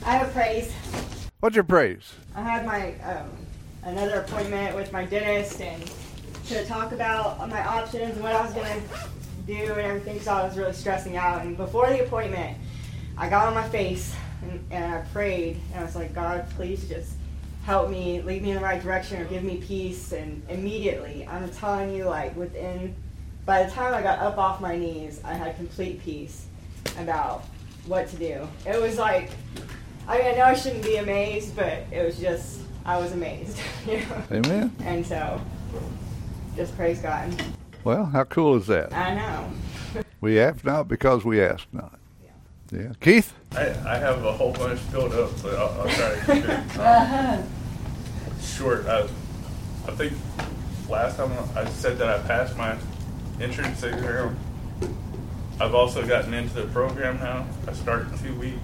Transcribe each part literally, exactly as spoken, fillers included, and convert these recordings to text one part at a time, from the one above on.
I have praise. What's your praise? I had my um, another appointment with my dentist and to talk about my options and what I was going to do and everything, so I was really stressing out. And before the appointment, I got on my face and, and I prayed, and I was like, God, please just help me, lead me in the right direction, or give me peace. And immediately, I'm telling you, like within, by the time I got up off my knees, I had complete peace about what to do. It was like, I mean, I know I shouldn't be amazed, but it was just, I was amazed. You know? Amen. And so, just praise God. Well, how cool is that? I know. We have not because we ask not. Yeah. Yeah. Keith? I, I have a whole bunch filled up, but I'll, I'll try to keep it um, short. I, I think last time I said that I passed my entrance exam. I've also gotten into the program now. I start in two weeks.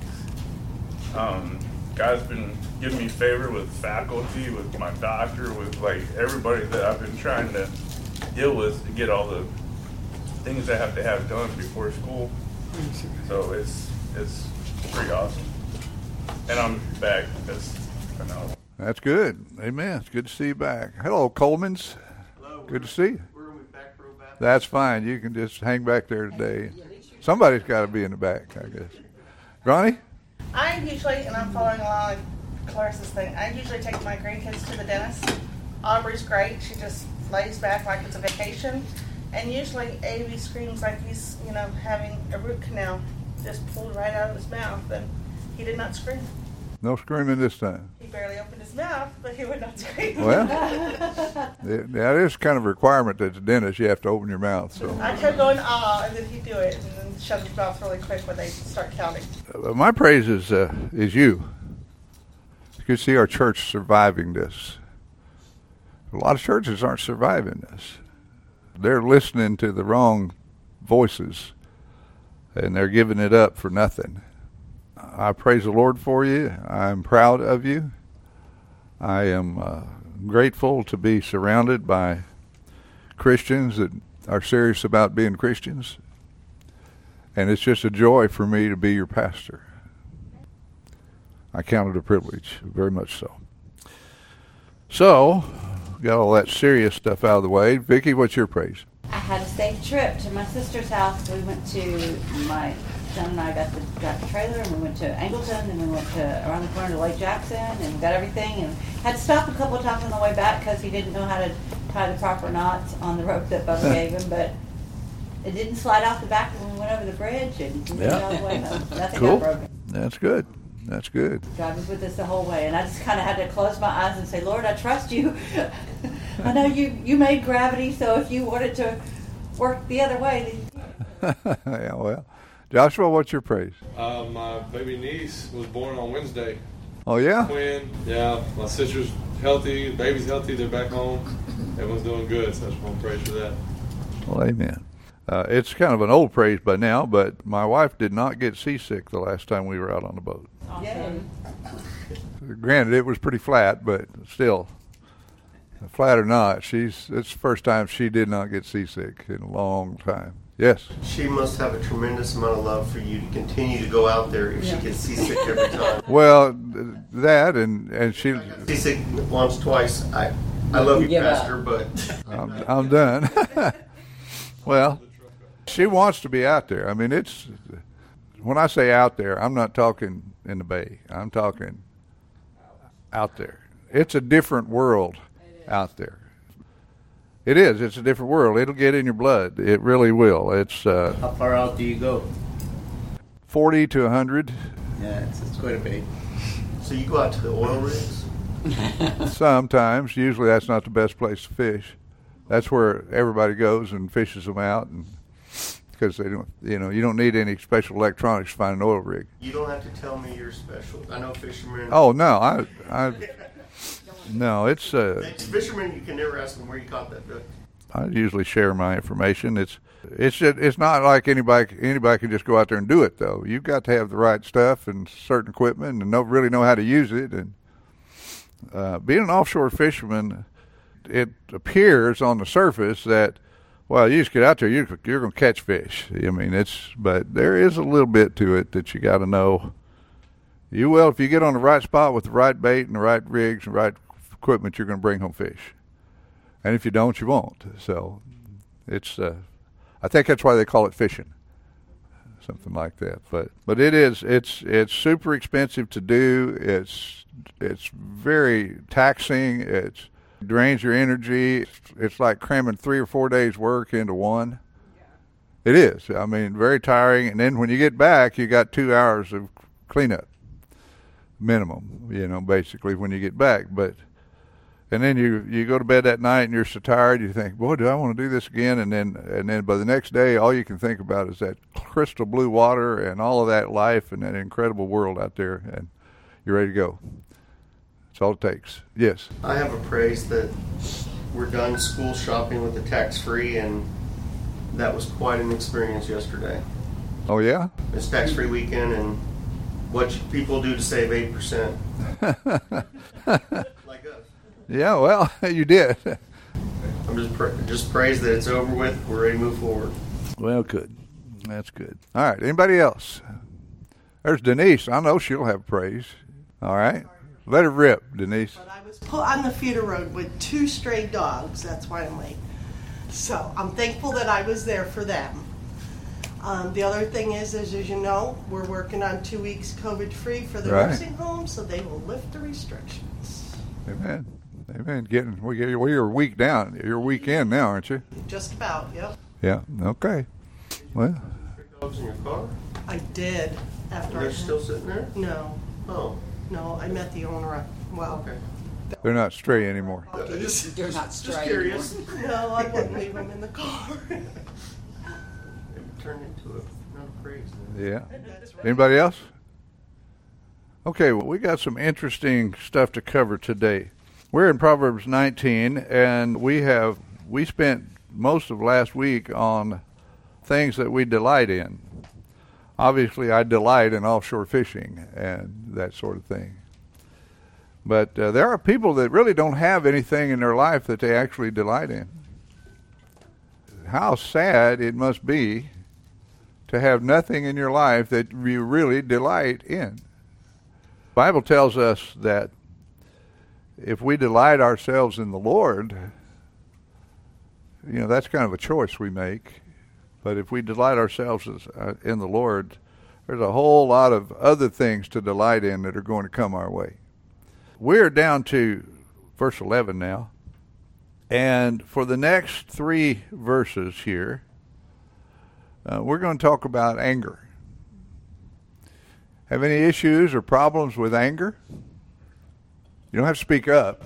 Um, God's been giving me favor with faculty, with my doctor, with like everybody that I've been trying to deal with to get all the things I have to have done before school. So it's it's pretty awesome. And I'm back. That's, I know. That's good. Amen. It's good to see you back. Hello, Colemans. Hello. Good to see you. We're going to be back real bad. That's fine. You can just hang back there today. Somebody's got to be in the back, I guess. Ronnie? I usually, and I'm following along with Clarissa's thing, I usually take my grandkids to the dentist. Aubrey's great. She just lays back like it's a vacation. And usually Avy screams like he's, you know, having a root canal just pulled right out of his mouth. And he did not scream. No screaming this time. He barely opened his mouth, but he would not scream. Well, that is kind of a requirement as a dentist. You have to open your mouth. So I kept going, ah, and then he'd do it, and then shut his mouth really quick when they start counting. Uh, my praise is, uh, is you. You can see our church surviving this. A lot of churches aren't surviving this. They're listening to the wrong voices, and they're giving it up for nothing. I praise the Lord for you. I'm proud of you. I am uh, grateful to be surrounded by Christians that are serious about being Christians. And it's just a joy for me to be your pastor. I count it a privilege, very much so. So, got all that serious stuff out of the way. Vicki, what's your praise? I had a safe trip to my sister's house. We went to, my son and I got the, got the trailer, and we went to Angleton, and we went to around the corner to Lake Jackson, and got everything, and had to stop a couple of times on the way back because he didn't know how to tie the proper knots on the rope that Bubba gave him, but it didn't slide off the back when we went over the bridge, and we Yeah. went all the way home. Nothing Cool. got broken. That's good. That's good. God was with us the whole way, and I just kind of had to close my eyes and say, Lord, I trust you. I know you, you made gravity, so if you wanted to work the other way, then Yeah, well. Joshua, what's your praise? Uh, my baby niece was born on Wednesday. Oh, yeah? Twin. Yeah, my sister's healthy, the baby's healthy, they're back home. Everyone's doing good, so I just want to praise for that. Well, amen. Uh, it's kind of an old praise by now, but my wife did not get seasick the last time we were out on the boat. awesome. Granted, it was pretty flat, but still, flat or not, she's it's the first time she did not get seasick in a long time. Yes? She must have a tremendous amount of love for you to continue to go out there if Yeah. she gets seasick every time. Well, th- that and, and she, Seasick once, twice. I, I love you, Give up. Pastor, but I'm, I'm done. Well, she wants to be out there. I mean, it's, when I say out there, I'm not talking in the bay. I'm talking out there. It's a different world out there. It is. It's a different world. It'll get in your blood. It really will. It's uh, How far out do you go? forty to one hundred. Yeah, it's, it's quite a bit. so you go out to the oil rigs? Sometimes. Usually that's not the best place to fish. That's where everybody goes and fishes them out, and because they don't, you know, you don't need any special electronics to find an oil rig. You don't have to tell me you're special. I know fishermen. Oh no, I, I, no, it's. Uh, Fishermen, you can never ask them where you caught that fish. I usually share my information. It's, it's, it's not like anybody, anybody can just go out there and do it though. You've got to have the right stuff and certain equipment and know really know how to use it. And uh, being an offshore fisherman, it appears on the surface that, well, you just get out there, you're, you're going to catch fish. I mean, it's, but there is a little bit to it that you got to know, You will if you get on the right spot with the right bait and the right rigs and the right equipment. You're going to bring home fish, and if you don't, you won't. So, it's. Uh, I think that's why they call it fishing, something like that. But but it is. It's it's super expensive to do. It's it's very taxing. It's it drains your energy. It's, it's like cramming three or four days' work into one. Yeah. It is. I mean, very tiring. And then when you get back, you got two hours of cleanup. Minimum, you know, basically when you get back. But and then you you go to bed that night and you're so tired you think, boy, do I want to do this again? And then and then by the next day, all you can think about is that crystal blue water and all of that life and that incredible world out there, and you're ready to go. That's all it takes. Yes. I have a praise that we're done school shopping with the tax-free, and that was quite an experience yesterday. Oh yeah. It's tax-free weekend, and what should people do to save eight percent? Like us. Yeah, well, you did. I'm just pra- just praised that it's over with. We're ready to move forward. Well, good. That's good. All right. Anybody else? There's Denise. I know she'll have praise. All right. Let her rip, Denise. But I was put on the feeder road with two stray dogs. That's why I'm late. So I'm thankful that I was there for them. Um, the other thing is, is, as you know, we're working on two weeks COVID-free for the Right. nursing home, so they will lift the restrictions. Amen. Amen. Getting well, you're well, you're a week down. You're a week in now, aren't you? Just about, yep. Yeah. Okay. Well, Your dogs in your car? I did after They're I still sitting there? No, Oh, no, I met the owner. Of, well, okay. they're not stray anymore. Just, You're not just straight. curious. no, I wouldn't leave them in the car. It turned into a not a praise. Yeah. That's right. Anybody else? Okay, well, we got some interesting stuff to cover today. We're in Proverbs nineteen, and we have we spent most of last week on things that we delight in. Obviously, I delight in offshore fishing and that sort of thing. But uh, there are people that really don't have anything in their life that they actually delight in. How sad it must be to have nothing in your life that you really delight in. The Bible tells us that if we delight ourselves in the Lord, you know, that's kind of a choice we make. But if we delight ourselves uh, in the Lord, there's a whole lot of other things to delight in that are going to come our way. We're down to verse eleven now. And for the next three verses here, uh, we're going to talk about anger. Have any issues or problems with anger? You don't have to speak up.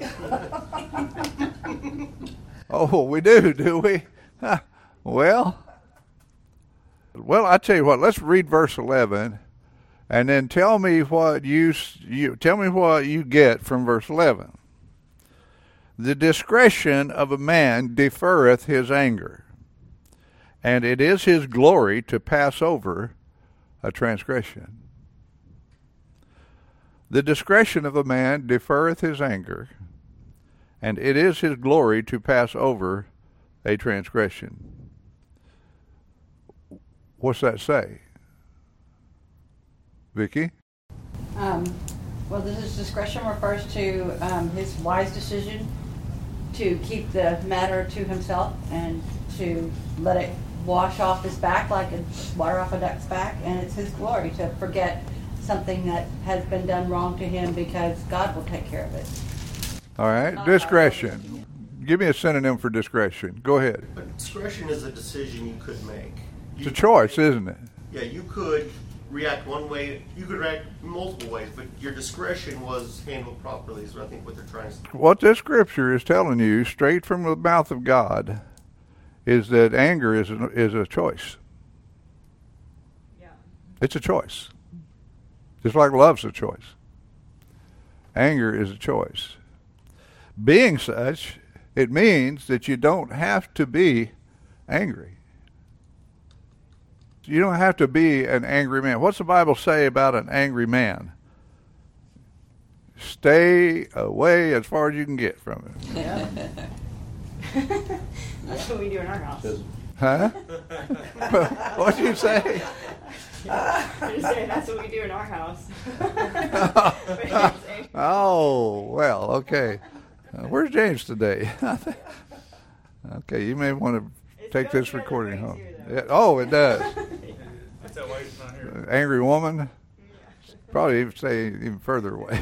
Oh, we do, do we? Huh. Well, well, I tell you what. Let's read verse eleven, and then tell me what you you tell me what you get from verse eleven. The discretion of a man deferreth his anger, and it is his glory to pass over a transgression. The discretion of a man deferreth his anger, and it is his glory to pass over a transgression. What's that say? Vicki? Um, well, this discretion refers to um, his wise decision to keep the matter to himself and to let it wash off his back like a water off a duck's back, and it's his glory to forget something that has been done wrong to him because God will take care of it. All right, discretion. Give me a synonym for discretion. Go ahead. But discretion is a decision you could make. You It's a choice, isn't it? Yeah, you could react one way. You could react multiple ways, but your discretion was handled properly is, I think, what they're trying to say. What this scripture is telling you, straight from the mouth of God, is that anger is a, is a choice. Yeah. It's a choice. Just like love's a choice. Anger is a choice. Being such, it means that you don't have to be angry. You don't have to be an angry man. What's the Bible say about an angry man? Stay away as far as you can get from it. Yeah. That's what we do in our house. Huh? What'd you say? I'm just saying that's what we do in our house. But it's angry. Oh, well, okay. Uh, where's James today? Okay, you may want to It take goes this together recording great home. too, though. Yeah, oh, it does. That's that why he's not here. Angry woman. Probably even say even further away.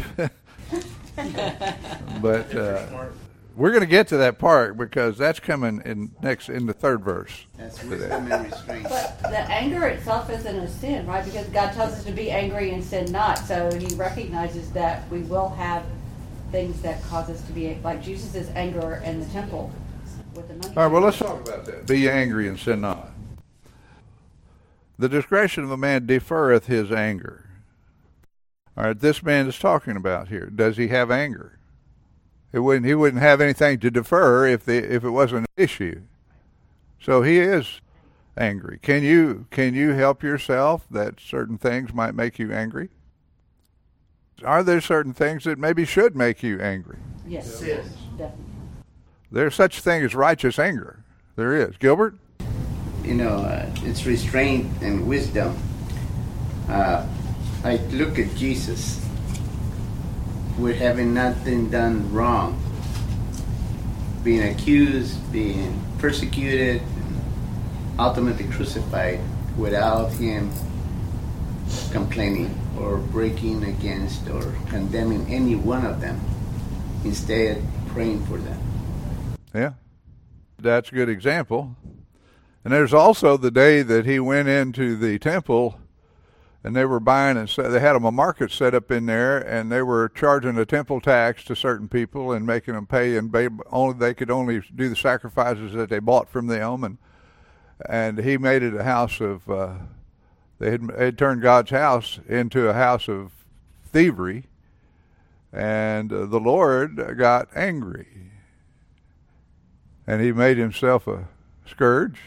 But uh, Smart. we're going to get to that part because that's coming in next in the third verse. That's today. wisdom and restraint. But the anger itself isn't a sin, right? Because God tells us to be angry and sin not. So he recognizes that we will have things that cause us to be, like Jesus' anger in the temple with the money. All right, well, let's talk about that. Be angry and sin not. The discretion of a man deferreth his anger. All right, this man is talking about here. Does he have anger? It wouldn't. He wouldn't have anything to defer if the if it wasn't an issue. So he is angry. Can you can you help yourself that certain things might make you angry? Are there certain things that maybe should make you angry? Yes, Sin. definitely. There's such a thing as righteous anger. There is. Gilbert? You know, uh, it's restraint and wisdom. Uh, I look at Jesus. We're having nothing done wrong. Being accused, being persecuted, ultimately crucified without him complaining or breaking against or condemning any one of them. Instead, praying for them. Yeah. That's a good example. And there's also the day that he went into the temple and they were buying and they had a market set up in there, and they were charging a temple tax to certain people and making them pay, and they only they could only do the sacrifices that they bought from them, and and he made it a house of uh, they had, they had turned God's house into a house of thievery, and uh, the Lord got angry, and he made himself a scourge,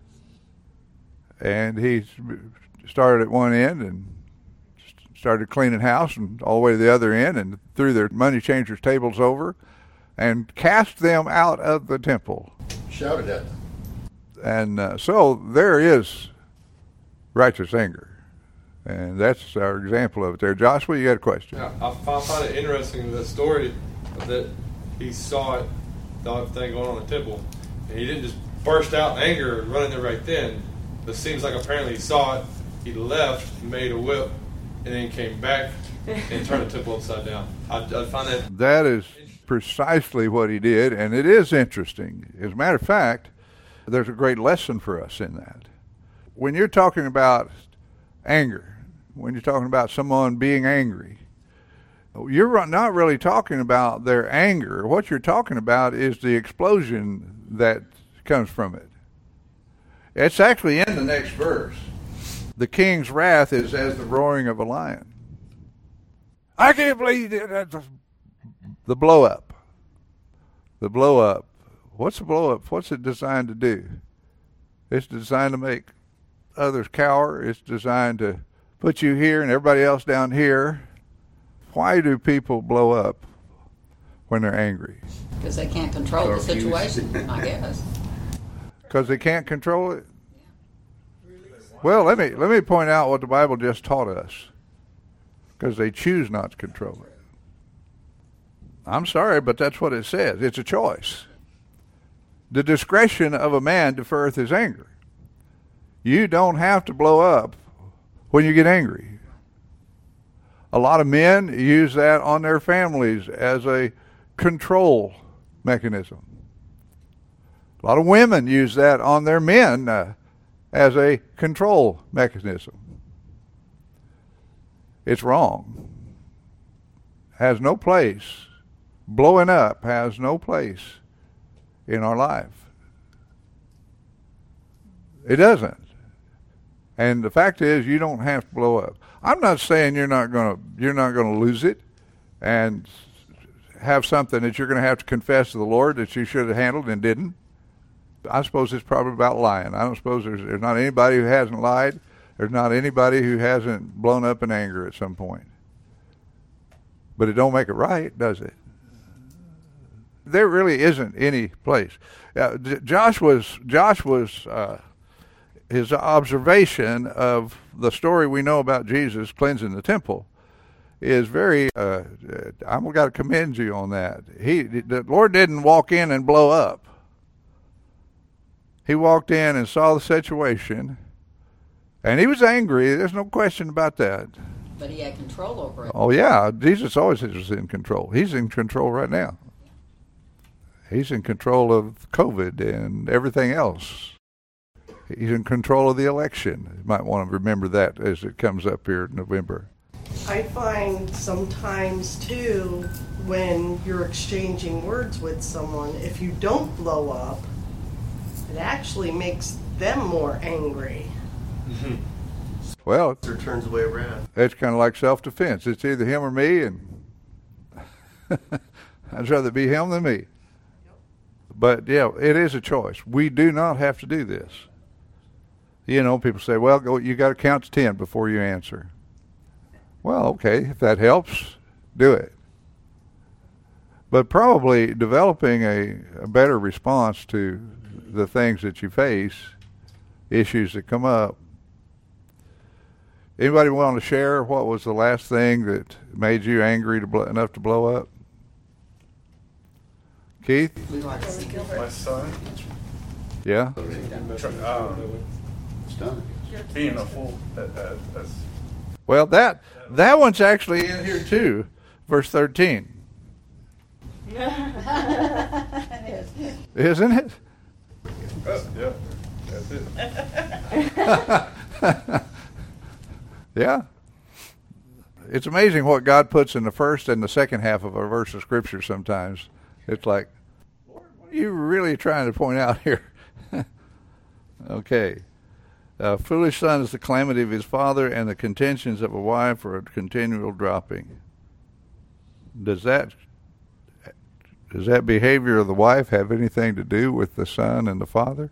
and he started at one end and started cleaning house and all the way to the other end and threw their money changers' tables over and cast them out of the temple. Shouted at them. And uh, so there is righteous anger. And that's our example of it there. Joshua, you got a question? Yeah, I find, find it interesting that story that he saw it, the thing going on in the temple, and he didn't just burst out in anger and run in there right then. It seems like apparently he saw it, he left, made a whip, and then came back and turned the temple upside down. I, I find that That is precisely what he did, and it is interesting. As a matter of fact, there's a great lesson for us in that. When you're talking about anger, when you're talking about someone being angry, you're not really talking about their anger. What you're talking about is the explosion that comes from it. It's actually in the next verse. The king's wrath is as the roaring of a lion. I can't believe it. The blow up. The blow up. What's the blow up? What's it designed to do? It's designed to make others cower. It's designed to put you here and everybody else down here. Why do people blow up when they're angry? Because they can't control the Confused. situation, I guess. Because they can't control it? Well, let me let me point out what the Bible just taught us. Because they choose not to control it. I'm sorry, but that's what it says. It's a choice. The discretion of a man deferreth his anger. You don't have to blow up when you get angry. A lot of men use that on their families as a control mechanism. A lot of women use that on their men uh, as a control mechanism. It's wrong. Has no place. Blowing up has no place in our life. It doesn't. And the fact is, you don't have to blow up. I'm not saying you're not going to you're not going to lose it and have something that you're going to have to confess to the Lord that you should have handled and didn't. I suppose it's probably about lying. I don't suppose there's, there's not anybody who hasn't lied. There's not anybody who hasn't blown up in anger at some point. But it don't make it right, does it? There really isn't any place. Uh, Josh was Josh was uh, his observation of the story we know about Jesus cleansing the temple is very, uh, I've got to commend you on that. He, the Lord didn't walk in and blow up. He walked in and saw the situation, and he was angry. There's no question about that. But he had control over it. Oh, yeah. Jesus always was in control. He's in control right now. He's in control of COVID and everything else. He's in control of the election. You might want to remember that as it comes up here in November. I find sometimes, too, when you're exchanging words with someone, if you don't blow up, it actually makes them more angry. Well, It turns away around. it's kind of like self-defense. It's either him or me, and I'd rather be him than me. But, yeah, it is a choice. We do not have to do this. You know, people say, well, go, you got to count to ten before you answer. Well, okay, if that helps, do it. But probably developing a, a better response to the things that you face, issues that come up. Anybody want to share what was the last thing that made you angry to blow, enough to blow up? Keith? My son, Yeah? tr- um, being a fool. That, that, that's Well, that that one's actually in here too, verse thirteen. It is. Isn't it? oh, yeah, that's it. Yeah. It's amazing what God puts in the first and the second half of a verse of Scripture sometimes. It's like, Lord, what are you really trying to point out here? Okay. A foolish son is the calamity of his father, and the contentions of a wife are a continual dropping. Does that does that behavior of the wife have anything to do with the son and the father?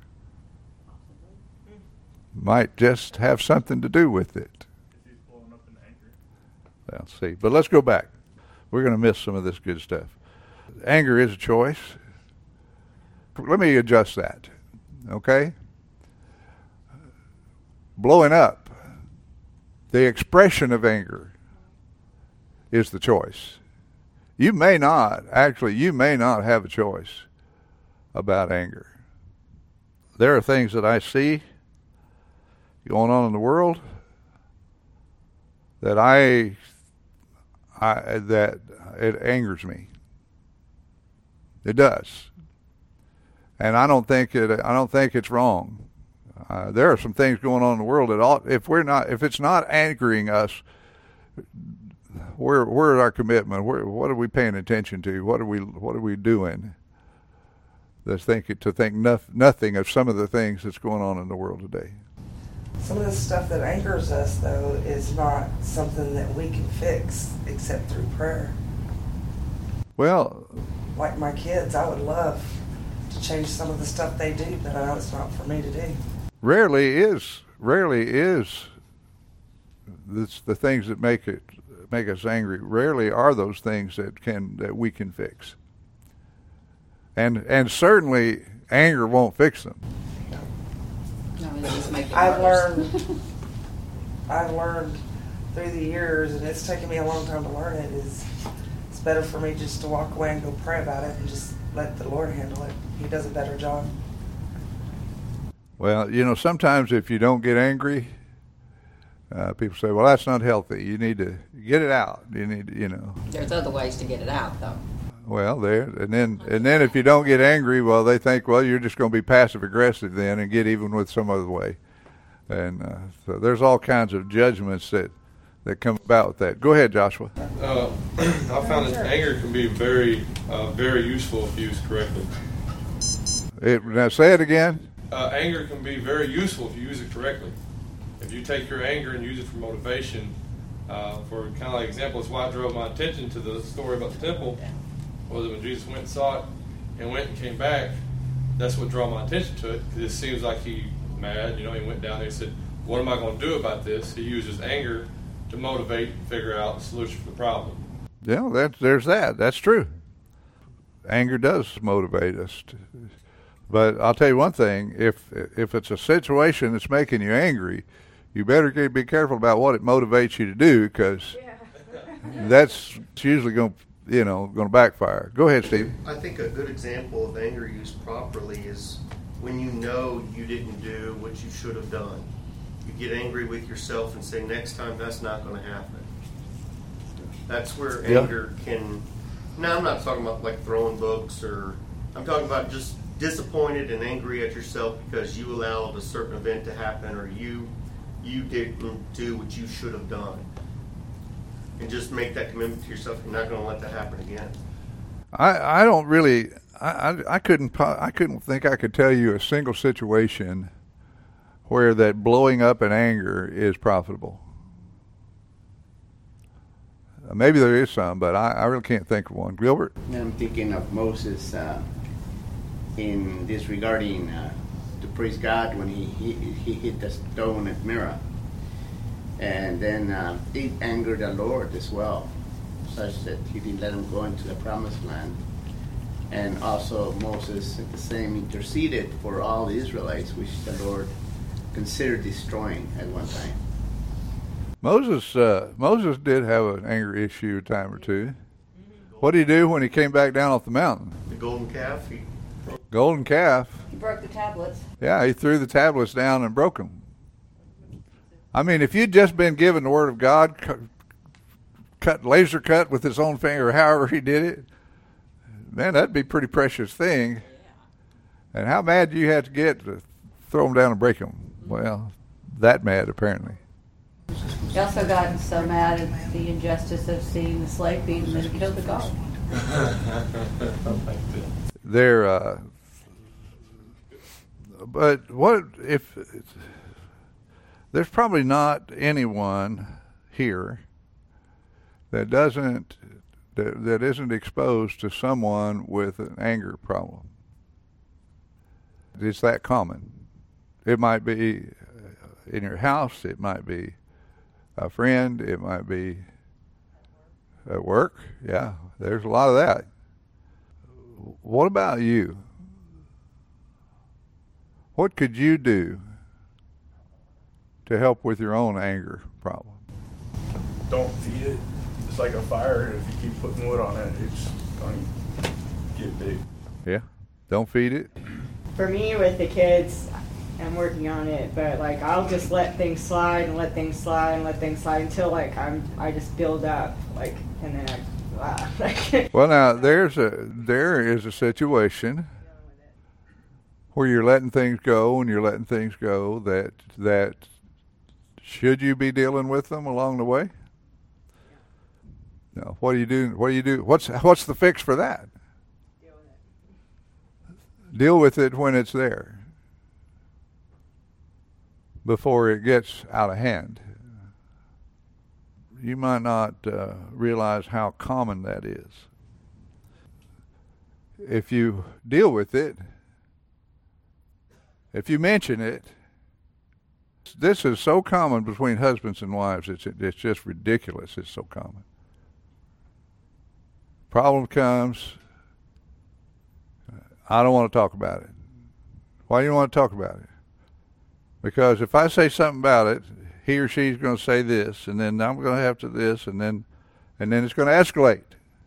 Might just have something to do with it. He's blowing up in anger. Let's see. But let's go back. We're going to miss some of this good stuff. Anger is a choice. Let me adjust that. Okay? Blowing up, the expression of anger is the choice. You may not, actually, you may not have a choice about anger. There are things that I see going on in the world that I, I that it angers me. It does, and I don't think it. I don't think it's wrong. Uh, there are some things going on in the world that ought, if we're not, if it's not angering us, where where is our commitment? Where, what are we paying attention to? What are we what are we doing? That's think to think nof- nothing of some of the things that's going on in the world today. Some of the stuff that angers us, though, is not something that we can fix except through prayer. Well, Like my kids, I would love to change some of the stuff they do, but I know it's not for me to do. rarely is rarely is this the things that make it make us angry. Rarely are those things that can that we can fix. And and certainly anger won't fix them. No, it just make it I've worse. learned, I've learned through the years, and it's taken me a long time to learn it, is it's better for me just to walk away and go pray about it and just let the Lord handle it. He does a better job. Well, you know, sometimes if you don't get angry, uh, people say, well, that's not healthy. You need to get it out. You need to, you know. There's other ways to get it out, though. Well, there, and then and then if you don't get angry, well, they think, well, you're just going to be passive aggressive then and get even with some other way, and uh, so there's all kinds of judgments that that come about with that. Go ahead, Joshua. Uh, I found that anger can be very, uh, very useful if used correctly. It, now say it again. Uh, anger can be very useful if you use it correctly. If you take your anger and use it for motivation, uh, for kind of like example, it's why it drove my attention to the story about the temple. Was it when Jesus went and saw it and went and came back? That's what drew my attention to it, because it seems like he was mad. You know, he went down there and said, "What am I going to do about this?" He uses anger to motivate and figure out a solution for the problem. Yeah, that there's that. That's true. Anger does motivate us. To, But I'll tell you one thing: if if it's a situation that's making you angry, you better get, be careful about what it motivates you to do, because yeah. that's usually going to, you know, going to backfire. Go ahead, Steve. I think a good example of anger used properly is when you know you didn't do what you should have done. You get angry with yourself and say, next time that's not going to happen. That's where yeah. anger can... Now, I'm not talking about like throwing books, or I'm talking about just disappointed and angry at yourself because you allowed a certain event to happen, or you you didn't do what you should have done. And just make that commitment to yourself. You're not going to let that happen again. I, I don't really... I, I, I couldn't I couldn't think I could tell you a single situation where that blowing up in anger is profitable. Maybe there is some, but I, I really can't think of one. Gilbert? I'm thinking of Moses uh, in disregarding uh, to praise God when he, he he hit the stone at Meribah, and then uh, it angered the Lord as well, such that he didn't let him go into the promised land. And also Moses, at the same, interceded for all the Israelites, which the Lord considered destroying at one time. Moses uh, Moses did have an anger issue a time or two. What did he do when he came back down off the mountain? The golden calf. He golden calf. He broke the tablets. Yeah, he threw the tablets down and broke them. I mean, if you'd just been given the word of God, cut, cut laser cut with his own finger, however he did it, man, that'd be a pretty precious thing. And how mad do you have to get to throw them down and break them? Well, that mad, apparently. He also got so mad at the injustice of seeing the slave beaten that he killed the dog. There, uh, but what if there's probably not anyone here that doesn't that, that isn't exposed to someone with an anger problem. It's that common. It might be in your house, it might be a friend, it might be at work. Yeah, there's a lot of that. What about you? What could you do to help with your own anger problem? Don't feed it. It's like a fire. If you keep putting wood on it, it's going to get big. Yeah, don't feed it. For me, with the kids, I'm working on it, but like I'll just let things slide and let things slide and let things slide until like I'm I just build up, like, and then I wow. Like, well, now there's a there is a situation where you're letting things go and you're letting things go that that should you be dealing with them along the way? No. What do you do? What do you do? What's what's the fix for that? Deal with it. Deal with it when it's there, before it gets out of hand. You might not uh, realize how common that is. If you deal with it, if you mention it, this is so common between husbands and wives, it's, it's just ridiculous. It's so common. Problem comes, I don't want to talk about it. Why do you want to talk about it? Because if I say something about it, he or she's going to say this, and then I'm going to have to this, and then and then it's going to escalate.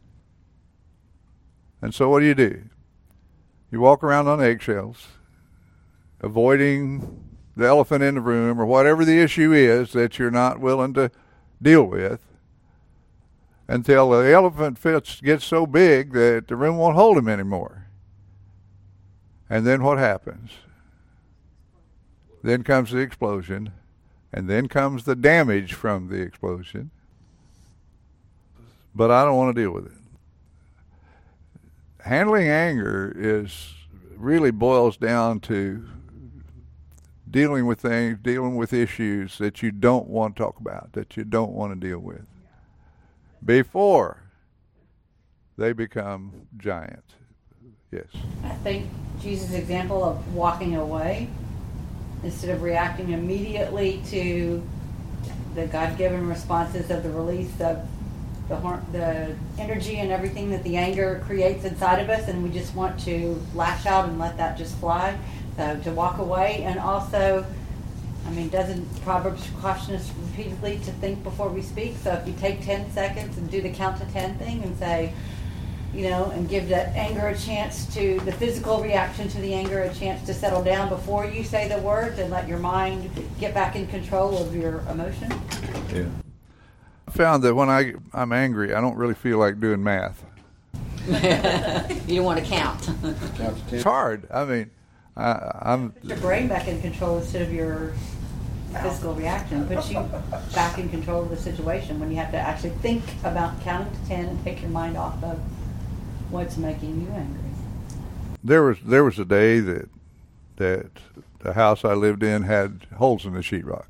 And so what do you do? You walk around on eggshells, avoiding the elephant in the room or whatever the issue is that you're not willing to deal with, until the elephant fits, gets so big that the room won't hold him anymore. And then what happens? Then comes the explosion, and then comes the damage from the explosion. But I don't want to deal with it. Handling anger is really boils down to dealing with things, dealing with issues that you don't want to talk about, that you don't want to deal with, before they become giant. Yes. I think Jesus' example of walking away instead of reacting immediately to the God-given responses of the release of the hor- the energy and everything that the anger creates inside of us, and we just want to lash out and let that just fly. So to walk away, and also, I mean, doesn't Proverbs caution us repeatedly to think before we speak? So if you take ten seconds and do the count to ten thing and say, you know, and give that anger a chance to, the physical reaction to the anger a chance to settle down before you say the words, and let your mind get back in control of your emotion. Yeah. I found that when I, I'm angry, I don't really feel like doing math. You don't want to count. It's hard. I mean, I, I'm... Put your brain back in control instead of your physical reaction. Puts you back in control of the situation when you have to actually think about counting to ten and take your mind off of what's making you angry. There was there was a day that that the house I lived in had holes in the sheetrock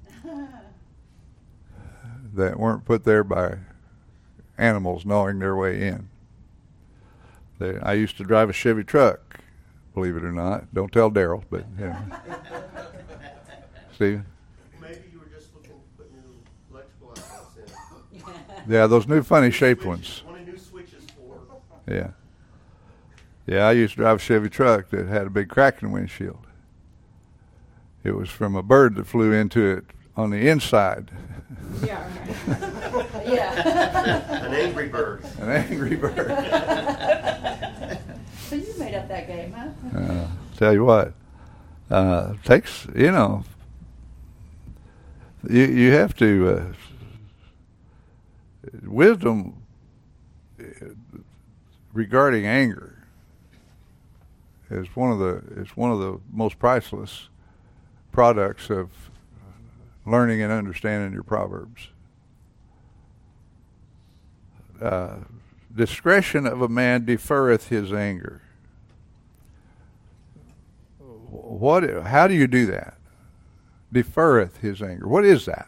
that weren't put there by animals gnawing their way in. They, I used to drive a Chevy truck, believe it or not. Don't tell Daryl, but you know. Stephen? Maybe you were just looking to put new electrical outlets in. Yeah, those new funny shaped ones. One of new switches for. Yeah. Yeah, I used to drive a Chevy truck that had a big crack in the windshield. It was from a bird that flew into it on the inside. Yeah. Yeah. An angry bird. An angry bird. So you made up that game, huh? Uh, tell you what, uh, takes, you know, you you have to, uh, wisdom regarding anger is one of the is one of the most priceless products of learning and understanding your Proverbs. Uh, discretion of a man deferreth his anger. What? How do you do that? Deferreth his anger. What is that?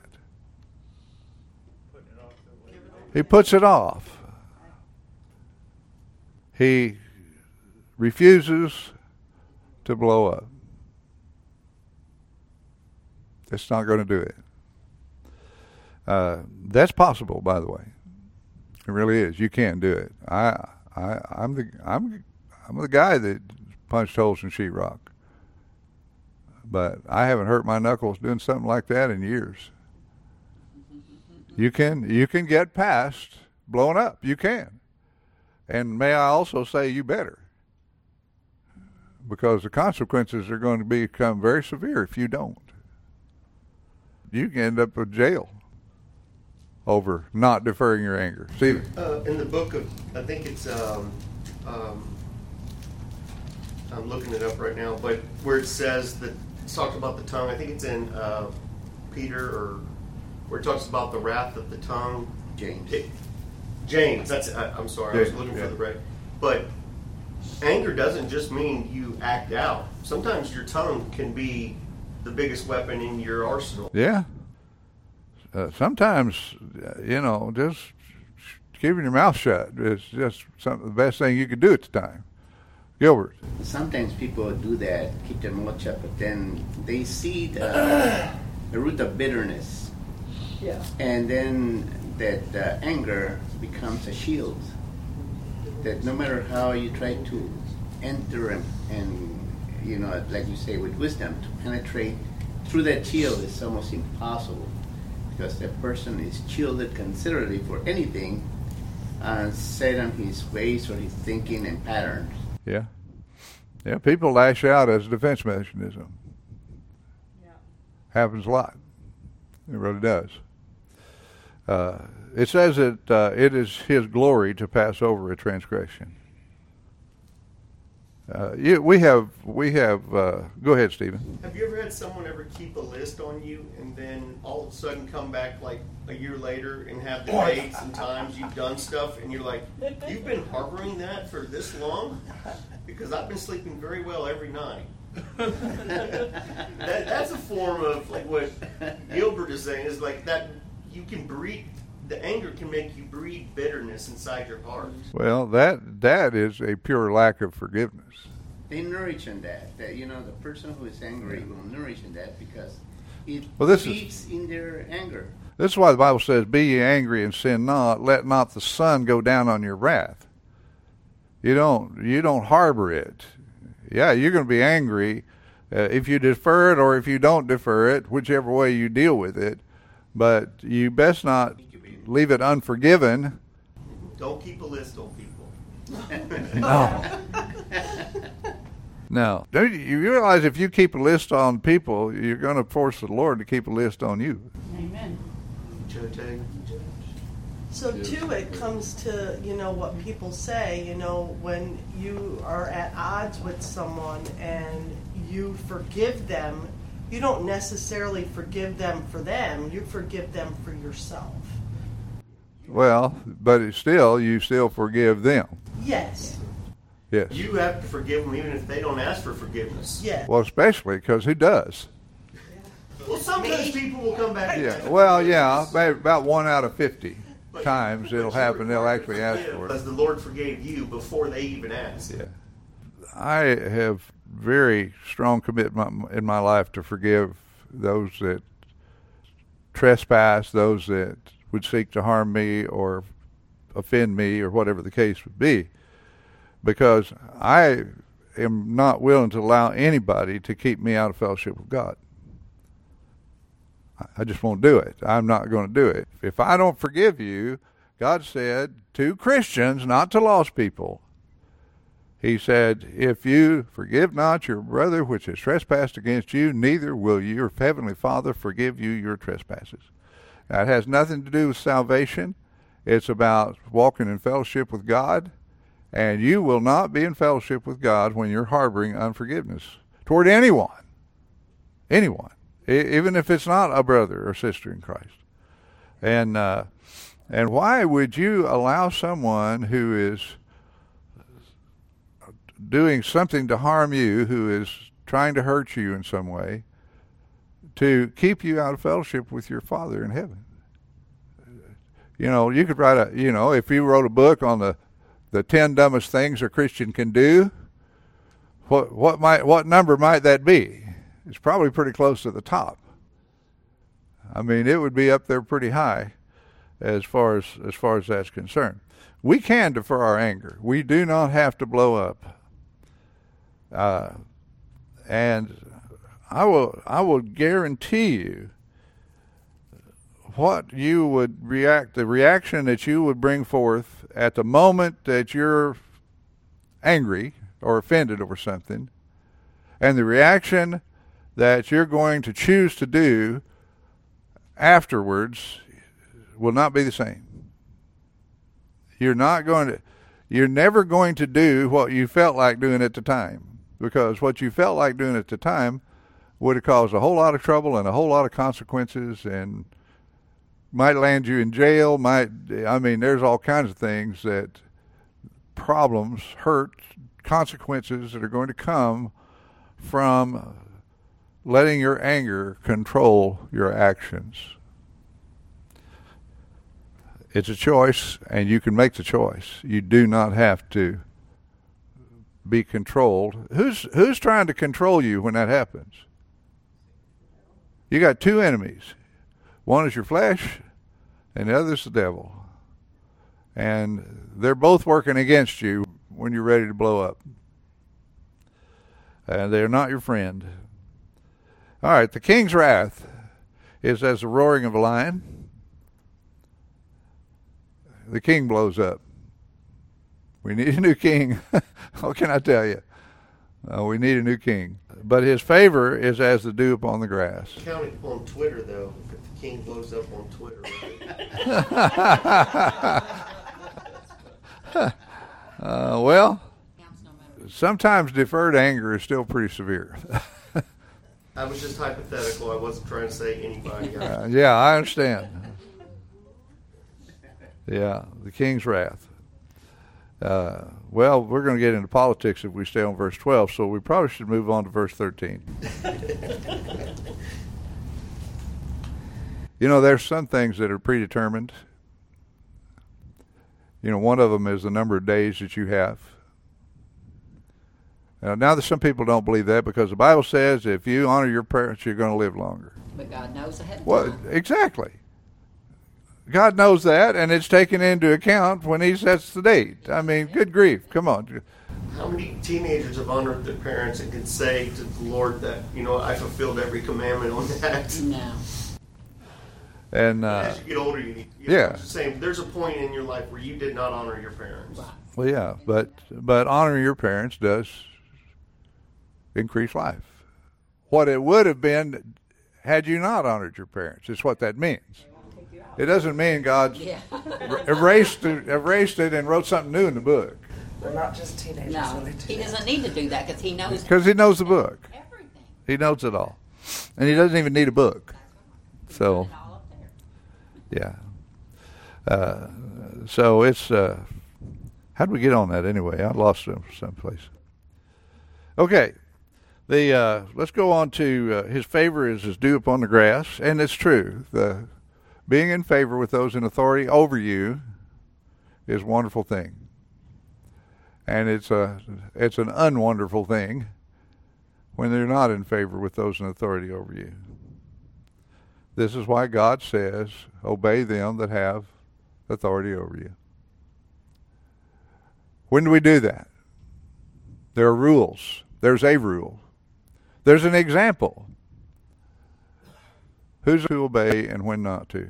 He puts it off. He refuses to blow up. It's not going to do it. Uh, that's possible, by the way. It really is. You can do it. I, I, I'm the, I'm, I'm the guy that punched holes in sheetrock, but I haven't hurt my knuckles doing something like that in years. You can, you can get past blowing up. You can, and may I also say, you better, because the consequences are going to become very severe if you don't. You can end up with jail over not deferring your anger. Stephen? Uh, in the book of, I think it's, um, um, I'm looking it up right now, but where it says that it's talked about the tongue, I think it's in uh, Peter, or where it talks about the wrath of the tongue. James. It, James, that's, I, I'm sorry, I was James, looking yeah. for the right. But anger doesn't just mean you act out. Sometimes your tongue can be the biggest weapon in your arsenal. Yeah. Uh, sometimes, uh, you know, just keeping your mouth shut is just some, the best thing you could do at the time. Gilbert? Sometimes people do that, keep their mouth shut, but then they see the, the root of bitterness. Yeah. And then that uh, anger becomes a shield. That no matter how you try to enter and, and, you know, like you say, with wisdom, to penetrate through that shield is almost impossible, because that person is shielded considerably for anything and set on his ways or his thinking and patterns. Yeah. Yeah, people lash out as a defense mechanism. Yeah. Happens a lot. It really does. Uh, it says that uh, it is his glory to pass over a transgression. Uh, you, we have, we have. Uh, go ahead, Stephen. Have you ever had someone ever keep a list on you and then all of a sudden come back like a year later and have the dates and times you've done stuff, and you're like, you've been harboring that for this long? Because I've been sleeping very well every night. that, that's a form of like what Gilbert is saying, is like that you can breed, the anger can make you breed bitterness inside your heart. Well, that that is a pure lack of forgiveness. They nourish in that. That, you know, the person who is angry will nourish in that because it Well, this is- feeds in their anger. This is why the Bible says, be ye angry and sin not. Let not the sun go down on your wrath. You don't, you don't harbor it. Yeah, you're going to be angry uh, if you defer it or if you don't defer it, whichever way you deal with it. But you best not leave it unforgiven. Don't keep a list on people. No. No. Don't you, you realize if you keep a list on people, you're going to force the Lord to keep a list on you. Amen. So too, it comes to, you know, what people say, you know, when you are at odds with someone and you forgive them, you don't necessarily forgive them for them, you forgive them for yourself. Well, but it's still, you still forgive them. Yes. Yes. You have to forgive them even if they don't ask for forgiveness. Yes. Well, especially because who does? Well, sometimes people will come back. Yeah. Well, yeah, maybe about one out of fifty times it'll happen. They'll actually ask for it. Because the Lord forgave you before they even asked. Yeah. I have very strong commitment in my life to forgive those that trespass, those that would seek to harm me or offend me or whatever the case would be, because I am not willing to allow anybody to keep me out of fellowship with God. I just won't do it. I'm not going to do it. If I don't forgive you, God said to Christians, not to lost people, he said, if you forgive not your brother which has trespassed against you, neither will your heavenly Father forgive you your trespasses. Now, it has nothing to do with salvation. It's about walking in fellowship with God, and you will not be in fellowship with God when you're harboring unforgiveness toward anyone. Anyone. Even if it's not a brother or sister in Christ. And uh, and why would you allow someone who is doing something to harm you, who is trying to hurt you in some way, to keep you out of fellowship with your Father in heaven? You know, you could write a, you know, if you wrote a book on the, the ten dumbest things a Christian can do, what what might what number might that be? It's probably pretty close to the top. I mean, it would be up there pretty high as far as as far as that's concerned. We can defer our anger. We do not have to blow up. Uh, and I will I will guarantee you what you would react, the reaction that you would bring forth at the moment that you're angry or offended over something, and the reaction that you're going to choose to do afterwards will not be the same. You're not going to, you're never going to do what you felt like doing at the time, because what you felt like doing at the time would have caused a whole lot of trouble and a whole lot of consequences and might land you in jail, might, I mean, there's all kinds of things that, problems, hurt, consequences that are going to come from letting your anger control your actions. It's a choice, and you can make the choice. You do not have to be controlled. Who's who's trying to control you when that happens? You got two enemies. One is your flesh, and the other is the devil. And they're both working against you when you're ready to blow up. And they're not your friend. All right, the king's wrath is as the roaring of a lion. The king blows up. We need a new king. What can I tell you? Uh, we need a new king. But his favor is as the dew upon the grass. Count it on Twitter, though, if the king blows up on Twitter. uh, well, sometimes deferred anger is still pretty severe. I was just hypothetical. I wasn't trying to say anybody. Uh, yeah, I understand. Yeah, the king's wrath. Uh, well, we're going to get into politics if we stay on verse twelve, so we probably should move on to verse thirteen. You know, there's some things that are predetermined. You know, one of them is the number of days that you have. Now, now that some people don't believe that, because the Bible says if you honor your parents, you're going to live longer. But God knows ahead of Well, time. exactly. God knows that, and it's taken into account when he sets the date. I mean, good grief. Come on. How many teenagers have honored their parents and can say to the Lord that, you know, I fulfilled every commandment on that? No. And uh, as you get older, you, you yeah. know, same. There's a point in your life where you did not honor your parents. Well, yeah, but but honoring your parents does increase life. What it would have been had you not honored your parents is what that means. It doesn't mean God Yeah. erased it, erased it and wrote something new in the book. They're not just teenagers. No, when they do he that. doesn't need to do that because he knows Because he knows the book. everything. He knows it all. And he doesn't even need a book. So, All up there. yeah. Uh, so it's, uh, how did we get on that anyway? I lost it someplace. Okay. The uh, let's go on to uh, his favor is as dew upon the grass. And it's true. The being in favor with those in authority over you is a wonderful thing. And it's a it's an unwonderful thing when they're not in favor with those in authority over you. This is why God says, obey them that have authority over you. When do we do that? There are rules. There's a rule. There's an example. Who's to obey and when not to?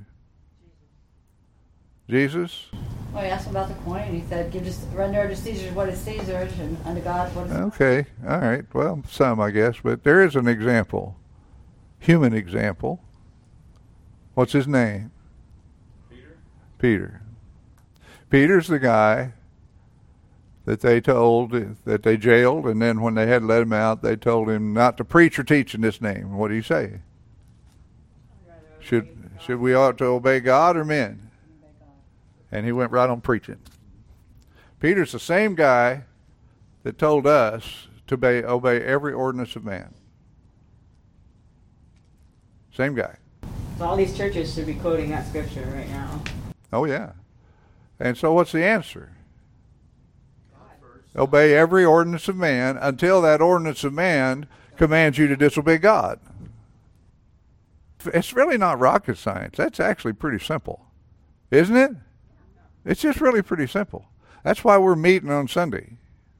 Jesus? Well, he asked him about the coin, and he said, "Give just render to Caesar what is Caesar's, and unto God what is." Okay, all right. Well, some, I guess, but there is an example, human example. What's his name? Peter? Peter. Peter's the guy that they told, that they jailed, and then when they had let him out, they told him not to preach or teach in this name. What do you say? Should should we ought to obey God or men? And he went right on preaching. Peter's the same guy that told us to obey, obey every ordinance of man. Same guy. So all these churches should be quoting that scripture right now. Oh, yeah. And so what's the answer? Obey every ordinance of man until that ordinance of man commands you to disobey God. It's really not rocket science. That's actually pretty simple. Isn't it? It's just really pretty simple. That's why we're meeting on Sunday.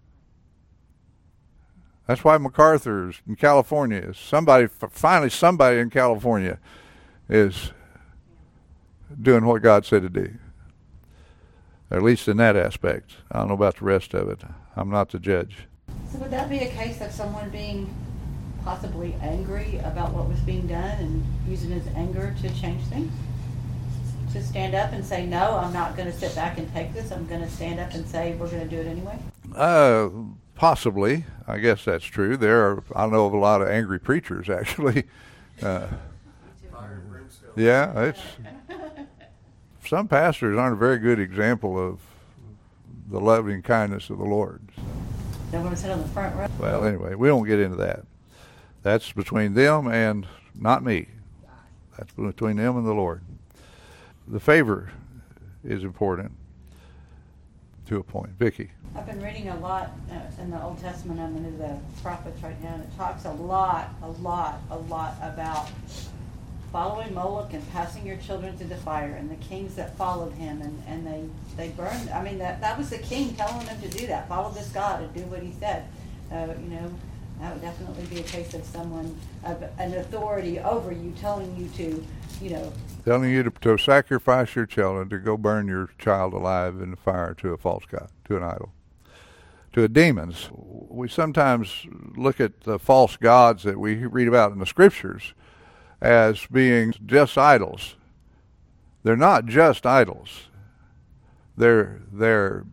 That's why MacArthur's in California is somebody, finally somebody in California is doing what God said to do. At least in that aspect. I don't know about the rest of it. I'm not the judge. So would that be a case of someone being possibly angry about what was being done and using his anger to change things? To stand up and say, no, I'm not going to sit back and take this. I'm going to stand up and say, we're going to do it anyway? Uh, possibly. I guess that's true. There are, I know of a lot of angry preachers, actually. Uh, yeah, it's, some pastors aren't a very good example of the loving kindness of the Lord. They want to sit on the front row. Well, anyway, we don't get into that. That's between them and not me. That's between them and the Lord. The favor is important to a point. Vicki. I've been reading a lot uh, in the Old Testament. I'm into the prophets right now, and it talks a lot, a lot, a lot about following Moloch and passing your children through the fire, and the kings that followed him, and, and they, they burned. I mean, that, that was the king telling them to do that. Follow this God and do what he said. Uh, you know, that would definitely be a case of someone, of an authority over you telling you to, you know, telling you to, to sacrifice your children, to go burn your child alive in the fire to a false god, to an idol, to a demons. We sometimes look at the false gods that we read about in the scriptures as being just idols. They're not just idols. They're they're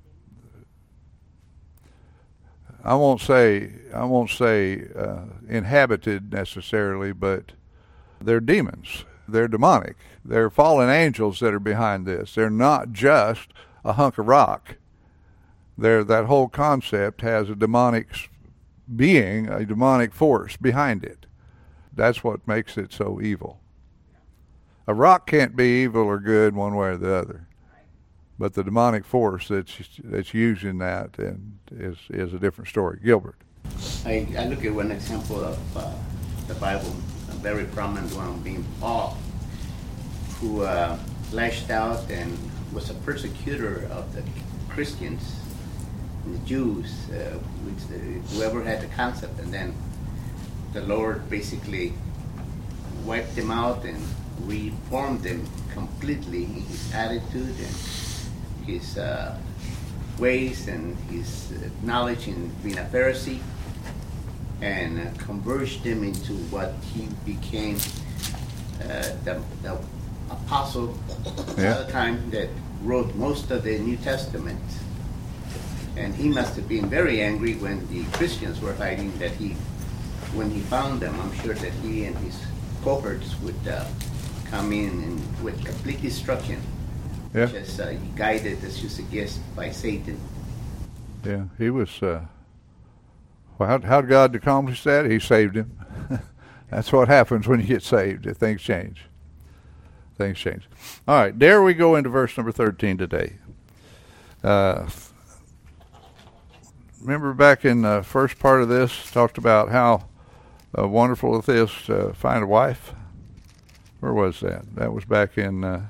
I won't say I won't say uh, inhabited necessarily, but they're demons. They're demonic. They're fallen angels that are behind this. They're not just a hunk of rock. They're, that whole concept has a demonic being, a demonic force behind it. That's what makes it so evil. A rock can't be evil or good one way or the other. But the demonic force that's that's used in that and is is a different story. Gilbert. I, I look at one example of uh, the Bible, a very prominent one being Paul, who uh, lashed out and was a persecutor of the Christians and the Jews, uh, which the, whoever had the concept, and then the Lord basically wiped them out and reformed them completely in his attitude and his uh, ways and his uh, knowledge in being a Pharisee, and uh, converged them into what he became uh, the, the apostle Yeah. at the time that wrote most of the New Testament. And he must have been very angry when the Christians were hiding, that he, when he found them, I'm sure that he and his cohorts would uh, come in and with complete destruction. Yeah. Just uh, guided, as you suggest, by Satan. Yeah, he was. Uh, well, how how did God accomplish that? He saved him. That's what happens when you get saved. Things change. Things change. All right, there we go into verse number thirteen today. Uh, remember back in the first part of this, talked about how uh, wonderful it is to find a wife. Where was that? That was back in. Uh,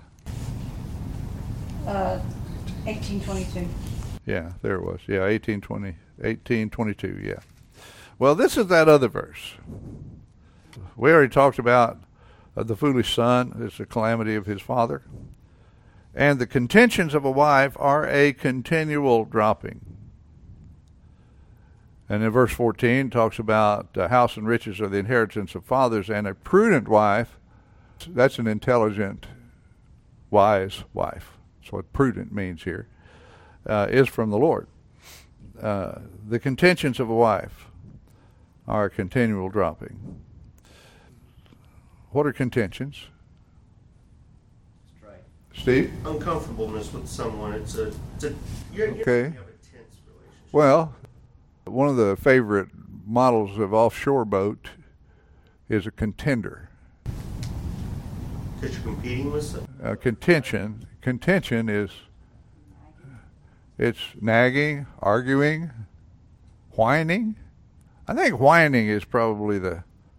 Uh, eighteen twenty-two. Yeah, there it was. Yeah, eighteen twenty, eighteen twenty-two, yeah. Well, this is that other verse. We already talked about uh, the foolish son is the calamity of his father. And the contentions of a wife are a continual dropping. And in verse fourteen talks about uh, house and riches are the inheritance of fathers, and a prudent wife, that's an intelligent, wise wife. That's what prudent means here, uh, is from the Lord. Uh, the contentions of a wife are continual dropping. What are contentions? That's right. Steve? Uncomfortableness with someone. It's a, it's a you're, you're, Okay. you have a tense relationship. Well, one of the favorite models of offshore boat is a contender. Because you're competing with some. Uh, contention, contention is it's nagging, arguing, whining. I think whining is probably the.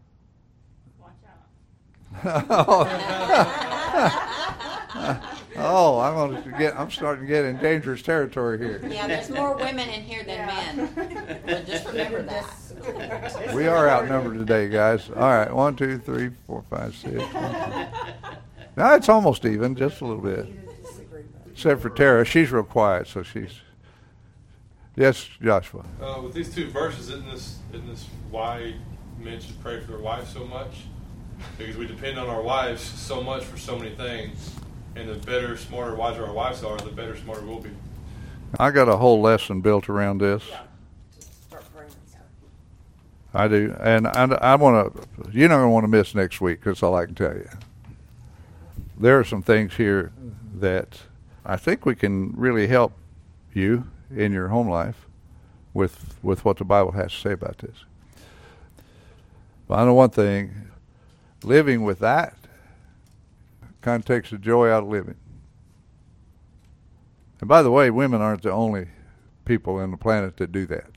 Oh, I'm going to get. I'm starting to get in dangerous territory here. Yeah, there's more women in here than men. But just remember that. We are outnumbered today, guys. All right, one, two, three, four, five, six. Now it's almost even, just a little bit. Except for Tara, she's real quiet, so she's. Yes, Joshua. Uh, with these two verses, isn't this isn't this why men should pray for their wives so much? Because we depend on our wives so much for so many things, and the better, smarter, wiser our wives are, the better, smarter we'll be. I got a whole lesson built around this. Start praying. I do, and I, I want to. You're not going to want to miss next week. That's all I can tell you. There are some things here that I think we can really help you in your home life with with what the Bible has to say about this. But I know one thing: living with that kind of takes the joy out of living. And by the way, women aren't the only people on the planet that do that.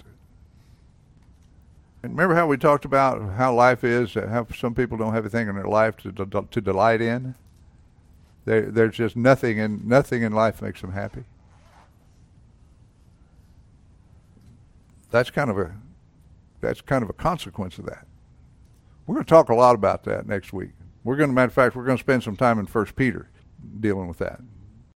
And remember how we talked about how life is, how some people don't have anything in their life to to, to delight in? There, there's just nothing in nothing in life makes them happy. That's kind of a that's kind of a consequence of that. We're going to talk a lot about that next week. We're going to, matter of fact, we're going to spend some time in First Peter dealing with that.